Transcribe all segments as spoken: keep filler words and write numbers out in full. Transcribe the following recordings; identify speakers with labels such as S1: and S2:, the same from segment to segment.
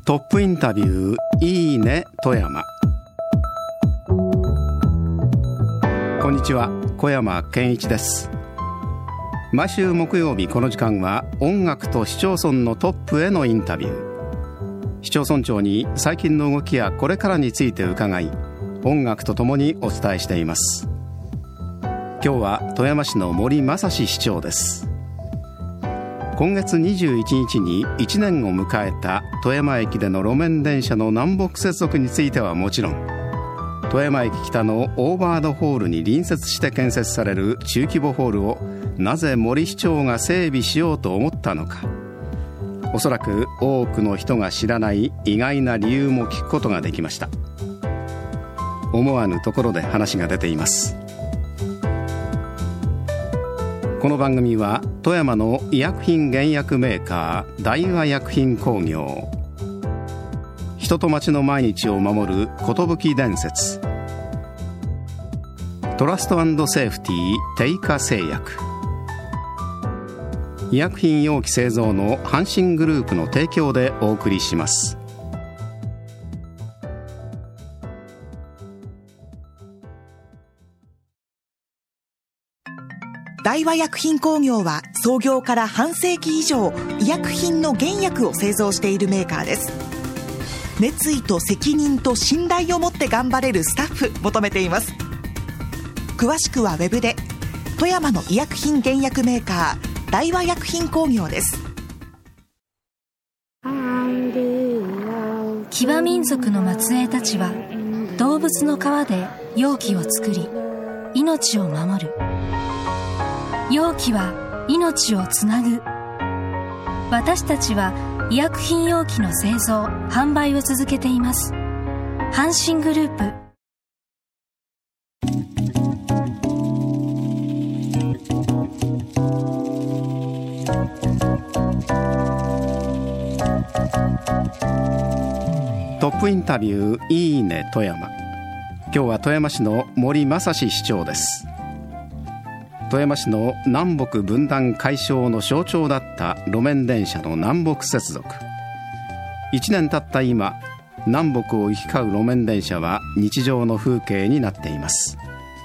S1: トップインタビューいいね富山。こんにちは、小山健一です。毎週木曜日この時間は音楽と市町村のトップへのインタビュー。市町村長に最近の動きやこれからについて伺い、音楽とともにお伝えしています。今日は富山市の森正史市長です。今月にじゅういちにちにいちねんを迎えた富山駅での路面電車の南北接続についてはもちろん、富山駅北のオーバードホールに隣接して建設される中規模ホールをなぜ森市長が整備しようと思ったのか、おそらく多くの人が知らない意外な理由も聞くことができました。思わぬところで話が出ています。この番組は富山の医薬品原薬メーカー大和薬品工業、人と町の毎日を守る寿伝説、トラスト&セーフティーテイカ製薬、医薬品容器製造の阪神グループの提供でお送りします。
S2: 大和薬品工業は創業から半世紀以上、医薬品の原薬を製造しているメーカーです。熱意と責任と信頼を持って頑張れるスタッフ求めています。詳しくはウェブで。富山の医薬品原薬メーカー大和薬品工業です。
S3: 騎馬民族の末裔たちは動物の皮で容器を作り命を守る。容器は命をつなぐ。私たちは医薬品容器の製造・販売を続けています。阪神グループ。
S1: トップインタビューいいね富山。今日は富山市の森正史市長です。富山市の南北分断解消の象徴だった路面電車の南北接続。いちねん経った今、南北を行き交う路面電車は日常の風景になっています。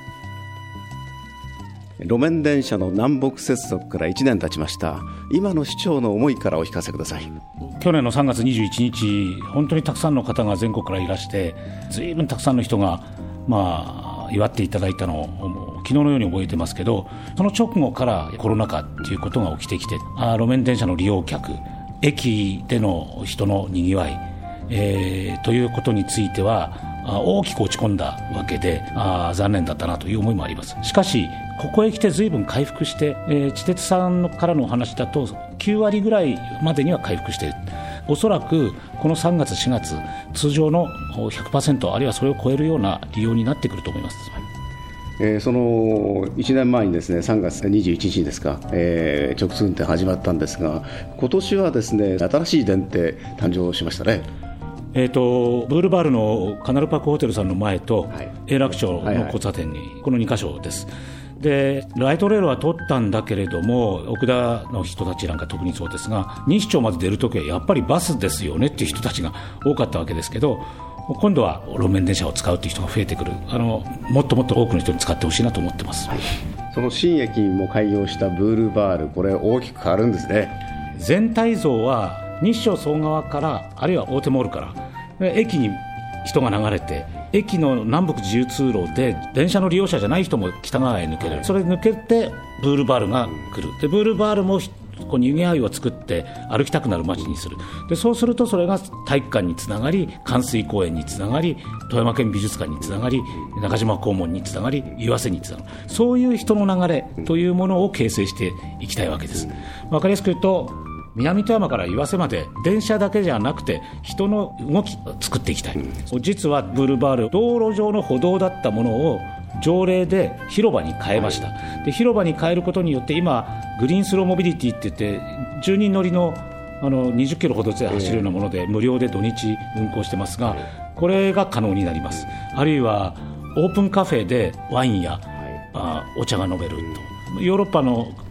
S1: 路面電車の南北接続からいちねん経ちました。今の市長の思いからお聞かせください。
S4: 去年のさんがつにじゅういちにち、本当にたくさんの方が全国からいらして、ずいぶんたくさんの人がまあ祝っていただいたのを昨日のように覚えてますけど、その直後からコロナ禍ということが起きてきて、あ路面電車の利用客、駅での人のにぎわい、えー、ということについては大きく落ち込んだわけで、あ残念だったなという思いもあります。しかしここへ来て随分回復して、えー、地鉄さんからのお話だときゅうわりぐらいまでには回復している。おそらくこのさんがつしがつ、通常の ひゃくパーセント あるいはそれを超えるような利用になってくると思います。
S1: えー、そのいちねんまえにですね、さんがつにじゅういちにちにですか、えー、直通運転始まったんですが、今年はですね、新しい電停誕生しましたね。
S4: えー、とブールバールのカナルパークホテルさんの前と、はい、永楽町の交差点に、はいはい、このにかしょです。でライトレールは通ったんだけれども、奥田の人たちなんか特にそうですが、西町まで出るときはやっぱりバスですよねっていう人たちが多かったわけですけど、今度は路面電車を使うという人が増えてくる。あのもっともっと多くの人に使ってほしいなと思ってます、はい、
S1: その新駅も開業したブールバール、これ大きく変わるんですね。
S4: 全体像は西町総側から、あるいは大手モールから駅に人が流れて、駅の南北自由通路で電車の利用者じゃない人も北側へ抜ける。それ抜けてブールバールが来る。でブールバールもこうにぎわいを作って歩きたくなる街にする。でそうするとそれが体育館につながり、関水公園につながり、富山県美術館につながり、中島黄門につながり、岩瀬につながる。そういう人の流れというものを形成していきたいわけです。わかりやすく言うと、南富山から岩瀬まで電車だけじゃなくて人の動きを作っていきたい、うん、実はブールバール、道路上の歩道だったものを条例で広場に変えました、はい、で広場に変えることによって今グリーンスローモビリティって言ってじゅうにん乗り の, あのにじゅっキロほどで走るようなもので無料で土日運行してますが、これが可能になります。あるいはオープンカフェでワインや、はい、あお茶が飲めると。ヨーロッパの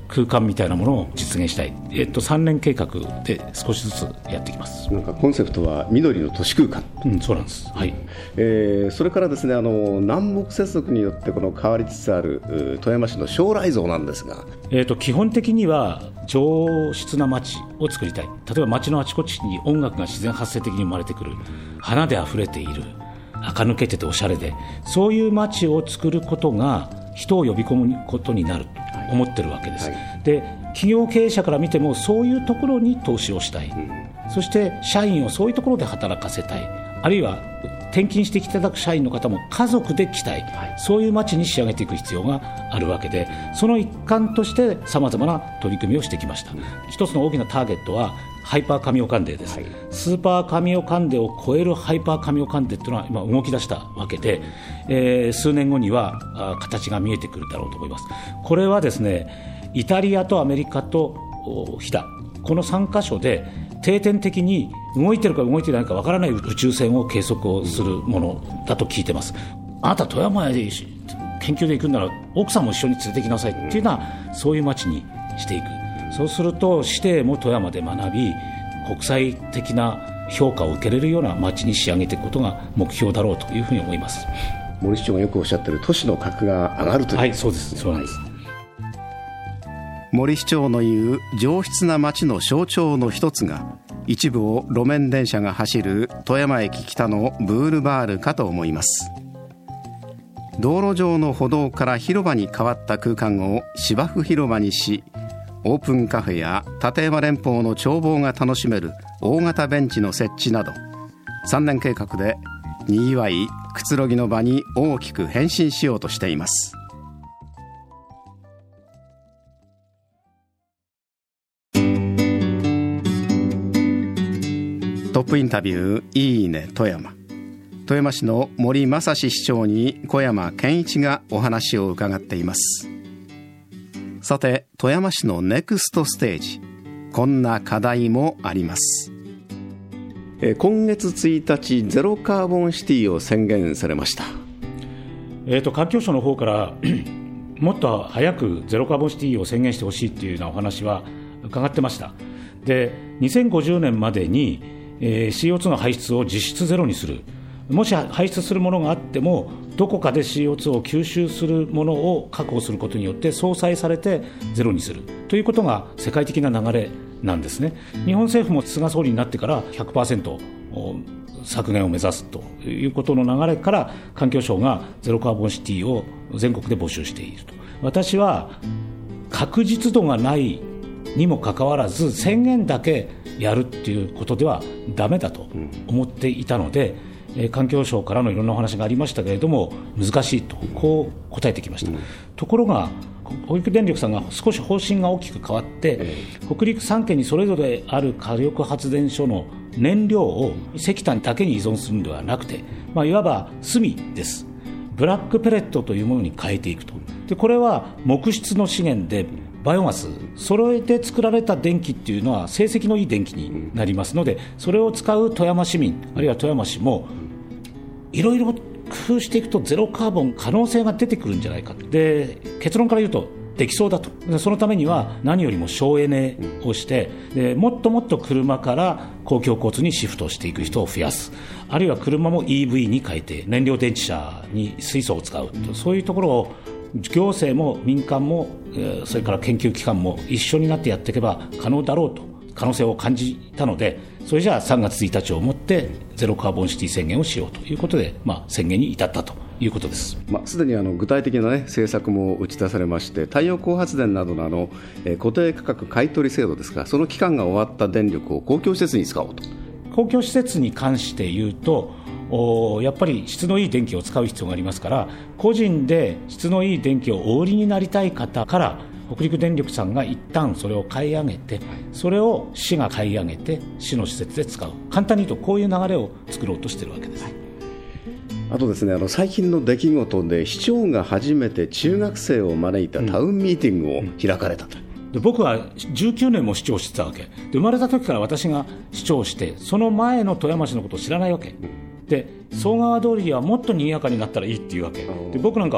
S4: 空間みたいなものを実現したい、えっと、さんねん計画で少しずつやっていきます。
S1: なんかコンセプトは緑の都市空間、
S4: うん、そうなんです、はい。
S1: えー、それからですね、あの南北接続によってこの変わりつつある富山市の将来像なんですが、
S4: えー、と基本的には上質な街を作りたい。例えば街のあちこちに音楽が自然発生的に生まれてくる、花であふれている、垢抜けてておしゃれで、そういう街を作ることが人を呼び込むことになると思ってるわけです、はい、で企業経営者から見てもそういうところに投資をしたい、うん、そして社員をそういうところで働かせたい、あるいは転勤してきていただく社員の方も家族で来たい、はい、そういう街に仕上げていく必要があるわけで、その一環としてさまざまな取り組みをしてきました、うん、一つの大きなターゲットはハイパー神尾関デです、はい、スーパー神尾関デを超えるハイパー神尾関デというのは今動き出したわけで、えー、数年後には形が見えてくるだろうと思います。これはですね、イタリアとアメリカと飛騨、このさんカ所で定点的に動いてるか動いてないかわからない宇宙船を計測をするものだと聞いてます。あなた富山へ研究で行くんなら奥さんも一緒に連れてきなさいっていうのは、そういう街にしていく。そうすると師弟も富山で学び、国際的な評価を受けれるような街に仕上げていくことが目標だろうというふうに思います。
S1: 森市長がよくおっしゃっている都市の格が上がるという、
S4: はい、そうです、そうなんです。
S1: 森市長の言う上質な街の象徴の一つが、一部を路面電車が走る富山駅北のブールバールかと思います。道路上の歩道から広場に変わった空間を芝生広場にし、オープンカフェや立山連峰の眺望が楽しめる大型ベンチの設置など、さんねん計画でにぎわいくつろぎの場に大きく変身しようとしています。トップインタビュー、いいね富山。富山市の森正史市長に小山健一がお話を伺っています。さて、富山市のネクストステージ、こんな課題もあります。え今月ついたちゼロカーボンシティを宣言されました。
S4: えーと環境省の方からもっと早くゼロカーボンシティを宣言してほしいというようなお話は伺ってました。でにせんごじゅうねんまでに、えー、シーオーツー の排出を実質ゼロにする。もし排出するものがあっても、どこかで シーオーツー を吸収するものを確保することによって相殺されてゼロにするということが世界的な流れなんですね。日本政府も菅総理になってから ひゃくパーセント 削減を目指すということの流れから、環境省がゼロカーボンシティを全国で募集していると。私は確実度がないにもかかわらず宣言だけやるっていうことではダメだと思っていたので、えー、環境省からのいろんなお話がありましたけれども、難しいとこう答えてきました、うん、ところが北陸電力さんが少し方針が大きく変わって、えー、北陸さん県にそれぞれある火力発電所の燃料を石炭だけに依存するのではなくて、まあ、いわば炭です。ブラックペレットというものに変えていくと。でこれは木質の資源でバイオマス揃えて作られた電気っていうのは成績のいい電気になりますので、それを使う富山市民あるいは富山市もいろいろ工夫していくとゼロカーボン可能性が出てくるんじゃないか。で結論から言うとできそうだと。でそのためには何よりも省エネをして、でもっともっと車から公共交通にシフトしていく人を増やす、あるいは車も イーブイ に変えて燃料電池車に水素を使うと、そういうところを行政も民間もそれから研究機関も一緒になってやっていけば可能だろうと可能性を感じたので、それじゃあさんがつついたちをもってゼロカーボンシティ宣言をしようということで、まあ、宣言に至ったということです。
S1: まあ、すでにあの具体的な、ね、政策も打ち出されまして、太陽光発電などの、あの、えー、固定価格買取制度ですが、その期間が終わった電力を公共施設に使おうと。
S4: 公共施設に関して言うと、おやっぱり質のいい電気を使う必要がありますから、個人で質のいい電気をお売りになりたい方から北陸電力さんが一旦それを買い上げて、それを市が買い上げて市の施設で使う、簡単に言うとこういう流れを作ろうとしているわけです。はい、
S1: あとですね、あの最近の出来事で市長が初めて中学生を招いたタウンミーティングを開かれたと。うん
S4: で僕はじゅうきゅうねんも市長してたわけで、生まれた時から私が市長して、その前の富山市のことを知らないわけで、総川通りはもっと賑やかになったらいいっていうわけで、僕なんかず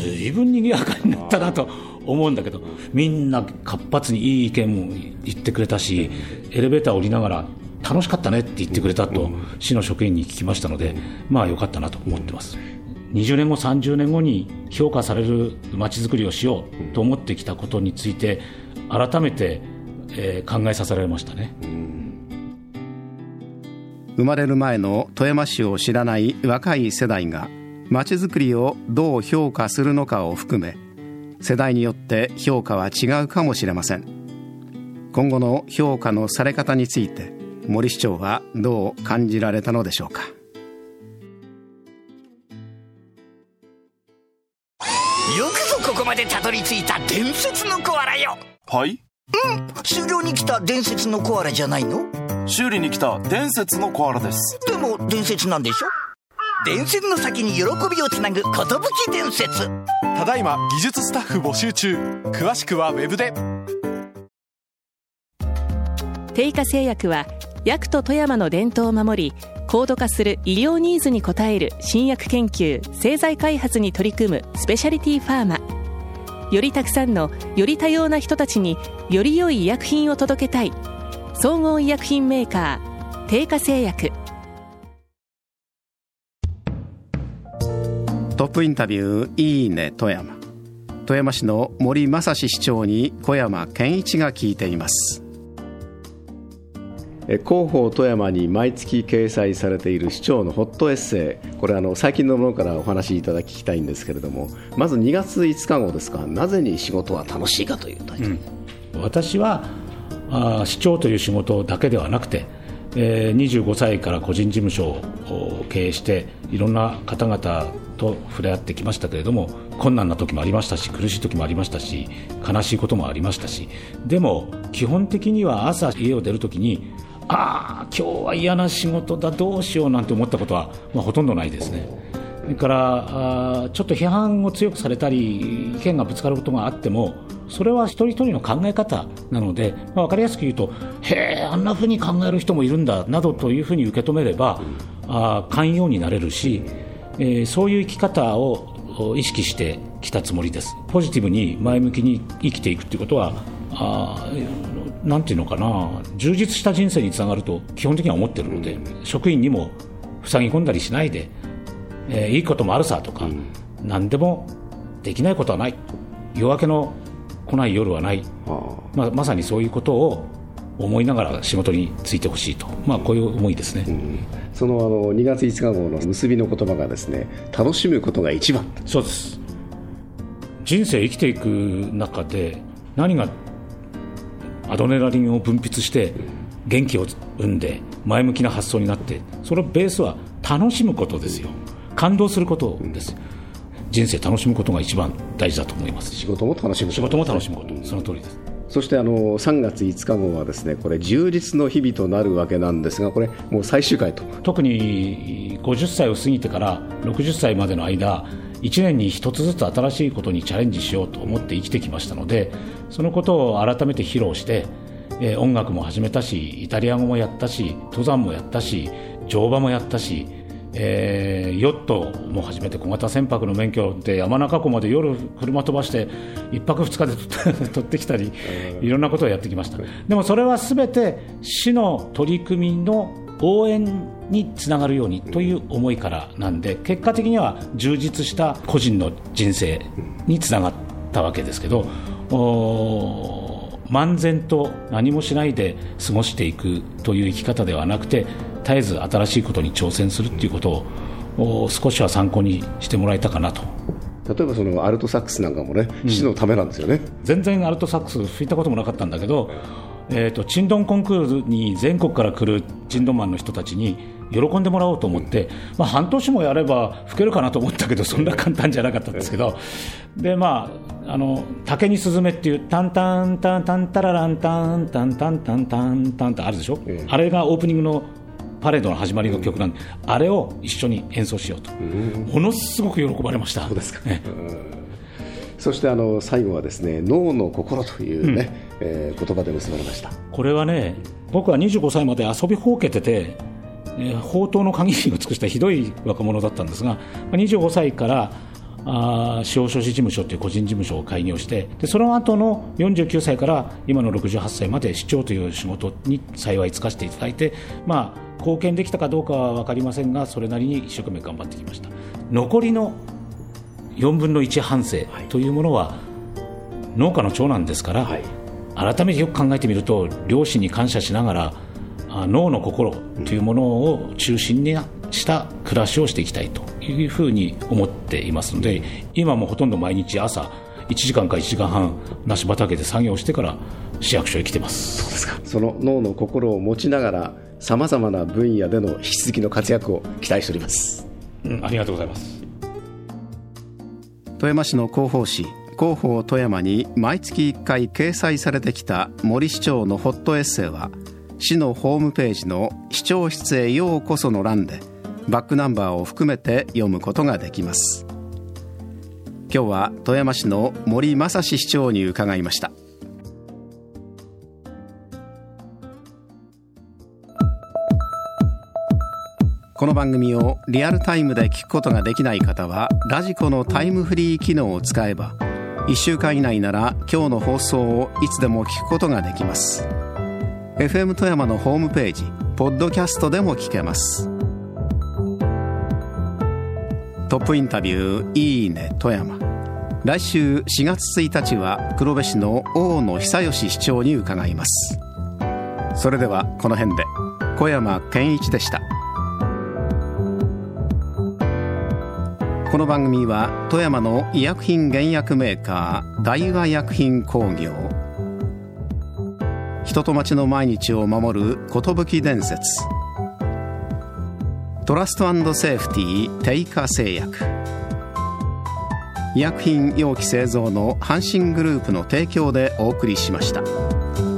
S4: ずいぶん賑やかになったなと思うんだけど、みんな活発にいい意見も言ってくれたし、エレベーター降りながら楽しかったねって言ってくれたと市の職員に聞きましたので、まあ良かったなと思ってます。にじゅうねんごさんじゅうねんごに評価されるまちづくりをしようと思ってきたことについて改めて、えー、考えさせられましたね。
S1: 生まれる前の富山市を知らない若い世代がまちづくりをどう評価するのかを含め、世代によって評価は違うかもしれません。今後の評価のされ方について森市長はどう感じられたのでしょうか。
S5: よくぞここまでたどり着いた伝説のコアラよ。
S6: はい？
S5: うん、修行に来た伝説のコアラじゃないの？
S6: 修理に来た伝説のコアラです。
S5: でも伝説なんでしょ？伝説の先に喜びをつなぐ寿伝説。
S7: ただいま技術スタッフ募集中。詳しくはウェブで。
S8: 定価製薬は薬と富山の伝統を守り、高度化する医療ニーズに応える新薬研究・製剤開発に取り組むスペシャリティファーマ。よりたくさんのより多様な人たちにより良い医薬品を届けたい。総合医薬品メーカー定価製薬。
S1: トップインタビューいいね富山。富山市の森正史市長に小山健一が聞いています。広報富山に毎月掲載されている市長のホットエッセイ、これあの最近のものからお話しいただきたいんですけれども、まずにがついつか号ですか。なぜに仕事は楽しいかというタイトル、
S4: うん、私はあ市長という仕事だけではなくて、えー、にじゅうごさいから個人事務所を経営していろんな方々と触れ合ってきましたけれども、困難な時もありましたし、苦しい時もありましたし、悲しいこともありましたし、でも基本的には朝家を出る時に、ああ今日は嫌な仕事だどうしようなんて思ったことは、まあ、ほとんどないですね。それからあちょっと批判を強くされたり意見がぶつかることがあっても、それは一人一人の考え方なので、まあ、分かりやすく言うと、へえあんなふうに考える人もいるんだなどというふうに受け止めれば、あ寛容になれるし、えー、そういう生き方を意識してきたつもりです。ポジティブに前向きに生きていくということは、あなんていうのかな、充実した人生につながると基本的には思っているので、職員にも塞ぎ込んだりしないで、えー、いいこともあるさとか、うん、何でもできないことはない、夜明けの来ない夜はない、まあ、まさにそういうことを思いながら仕事に就いてほしいと、まあ、こういう思いですね、うん、
S1: その、あのにがついつか号の結びの言葉がですね、楽しむことが一番。
S4: そうです。人生生きていく中で何がアドレナリンを分泌して元気を生んで前向きな発想になって、そのベースは楽しむことですよ。感動することです。人生楽しむことが一番大事だと思います。
S1: 仕事も楽しむこと、
S4: 仕事も楽しむこと、その通りです。
S1: そしてあのさんがついつか号はですね、これ充実の日々となるわけなんですが、これもう最終回と。
S4: 特にごじゅっさいを過ぎてからろくじゅっさいまでの間、いちねんに一つずつ新しいことにチャレンジしようと思って生きてきましたので、そのことを改めて披露して、えー、音楽も始めたし、イタリア語もやったし、登山もやったし、乗馬もやったし、えー、ヨットも始めて、小型船舶の免許で山中湖まで夜車飛ばしていっぱくふつかで取ってきたり、いろんなことをやってきました。でもそれはすべて市の取り組みの応援につながるようにという思いからなんで、結果的には充実した個人の人生につながったわけですけど、漫然と何もしないで過ごしていくという生き方ではなくて、絶えず新しいことに挑戦するということを少しは参考にしてもらえたかなと。
S1: 例えばそのアルトサックスなんかもね、うん、市のためなんですよね。
S4: 全然アルトサックス吹いたこともなかったんだけど、えーと、チンドンコンクールに全国から来るチンドンマンの人たちに喜んでもらおうと思って、まあ、半年もやれば吹けるかなと思ったけど、そんな簡単じゃなかったんですけど、で、まあ、あの竹にスズメっていうタンタンタンタンタラランタンタンタンタンタンタンってあるでしょ、うん、あれがオープニングのパレードの始まりの曲なんで、うん、あれを一緒に演奏しようと、うん、ものすごく喜ばれました。
S1: そうですか、ね、そしてあの最後はですね、脳の心というね、うんえー、言葉で結ばれました。
S4: これはね、僕はにじゅうごさいまで遊びほうけてて、えー、放蕩の限りを尽くしたひどい若者だったんですが、にじゅうごさいからあ司法書士事務所という個人事務所を開業して、でその後のよんじゅうきゅうさいから今のろくじゅうはっさいまで市長という仕事に幸い就かせていただいて、まあ、貢献できたかどうかは分かりませんが、それなりに一生懸命頑張ってきました。残りのよんぶんのいち半生というものは農家の長男ですから、はい、改めてよく考えてみると両親に感謝しながら農の心というものを中心にした暮らしをしていきたいというふうに思っていますので、今もほとんど毎日朝いちじかんかいちじかんはん梨畑で作業してから市役所へ来てます。
S1: そうですか。その農の心を持ちながらさまざまな分野での引き続きの活躍を期待しております、
S4: うん、ありがとうございます。
S1: 富山市の広報誌広報富山に毎月いっかい掲載されてきた森市長のホットエッセイは、市のホームページの市長室へようこその欄でバックナンバーを含めて読むことができます。今日は富山市の森正史市長に伺いました。この番組をリアルタイムで聞くことができない方は、ラジコのタイムフリー機能を使えばいっしゅうかん以内なら今日の放送をいつでも聞くことができます。 エフエム 富山のホームページポッドキャストでも聞けます。トップインタビューいいね富山。来週しがつついたちは黒部市の大野久義市長に伺います。それではこの辺で。小山健一でした。この番組は富山の医薬品原薬メーカー大和薬品工業、人と町の毎日を守る寿伝説、トラスト&セーフティーテイカ製薬、医薬品容器製造の阪神グループの提供でお送りしました。